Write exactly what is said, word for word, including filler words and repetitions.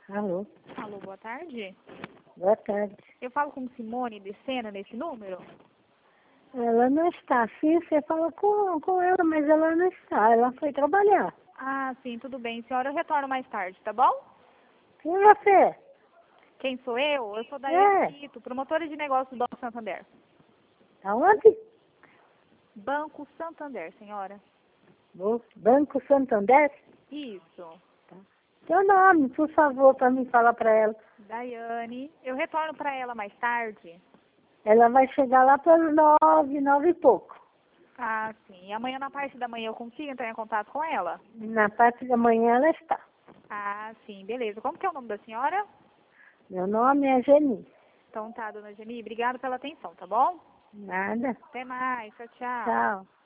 Alô? Alô, boa tarde. Boa tarde. Eu falo com Simone de Sena nesse número? Ela não está. Sim, você fala com, com ela, mas ela não está. Ela foi trabalhar. Ah, sim, tudo bem. Senhora, eu retorno mais tarde, tá bom? Quem é você? Quem sou eu? Eu sou É. Daiane Quito, promotora de negócios do Banco Santander. Aonde? Banco Santander, senhora. No Banco Santander? Isso. Seu nome, por favor, para me falar para ela. Daiane. Eu retorno para ela mais tarde. Ela vai chegar lá pelas nove, nove e pouco. Ah, sim. E amanhã, na parte da manhã, eu consigo entrar em contato com ela? Na parte da manhã ela está. Ah, sim, beleza. Como que é o nome da senhora? Meu nome é Geni. Então tá, dona Geni. Obrigada pela atenção, tá bom? Nada. Até mais. Tchau, tchau. Tchau.